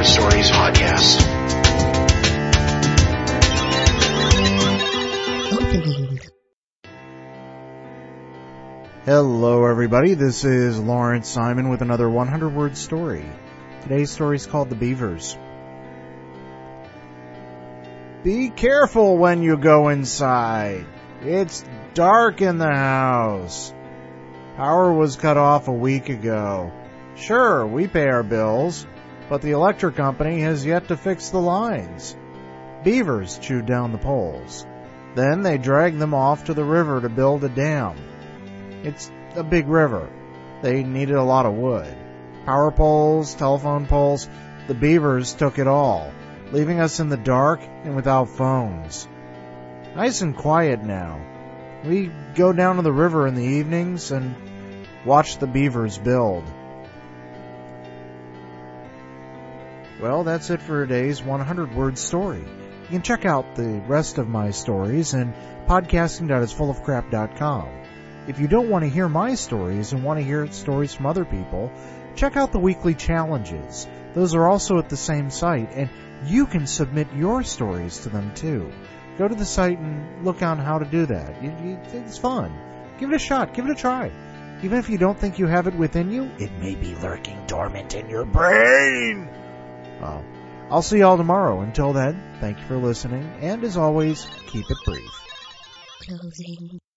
Stories podcast. Opening. Hello everybody, this is Lawrence Simon with another 100-word story. Today's story is called The Beavers. Be careful when you go inside. It's dark in the house. Power was cut off a week ago. Sure, we pay our bills, but the electric company has yet to fix the lines. Beavers chewed down the poles. Then they dragged them off to the river to build a dam. It's a big river. They needed a lot of wood. Power poles, telephone poles, the beavers took it all, leaving us in the dark and without phones. Nice and quiet now. We go down to the river in the evenings and watch the beavers build. Well, that's it for today's 100-word story. You can check out the rest of my stories in podcasting.isfullofcrap.com. If you don't want to hear my stories and want to hear stories from other people, check out the weekly challenges. Those are also at the same site, and you can submit your stories to them too. Go to the site and look on how to do that. It's fun. Give it a shot. Give it a try. Even if you don't think you have it within you, it may be lurking dormant in your brain. Well, I'll see y'all tomorrow. Until then, thank you for listening, and as always, keep it brief. Closing.